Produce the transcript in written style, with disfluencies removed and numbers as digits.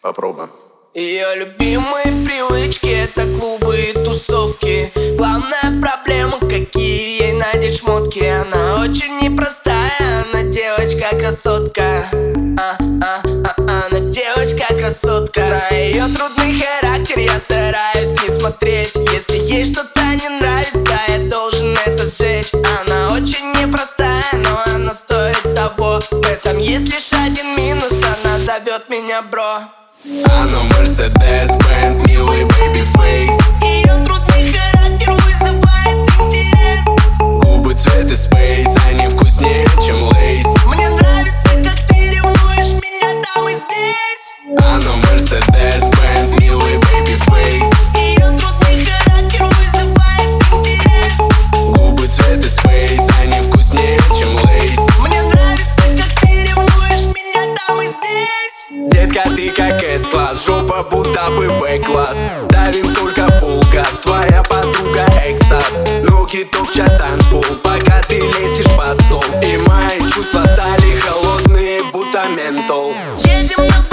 Попробуем. Ее любимые привычки — это клубы и тусовки. Главная проблема, какие ей надеть шмотки. Она очень непростая, она девочка-красотка. Она девочка-красотка. На ее трудный характер я стараюсь не смотреть. Если ей что-то не нравится, я должен это сжечь. Она очень непростая, но она стоит того. В этом есть лишь один минус, она зовет меня бро. Она Mercedes-Benz, милый baby-face. Ее трудный характер вызывает интерес. Губы цвета Space, они вкуснее, чем Лейс. Мне нравится, как ты ревнуешь меня там и здесь. Она Mercedes-Benz, милый baby-face. Ее трудный характер вызывает интерес. Губы цвета Space, они вкуснее, чем Лейс. Мне нравится, как ты ревнуешь меня там и здесь. Детка, ты как S-класс, жопа будто бы В-класс. Давим только полгаз, твоя подруга экстаз. Руки топчат танцпол, пока ты лезешь под стол. И мои чувства стали холодные, будто ментол. Едем на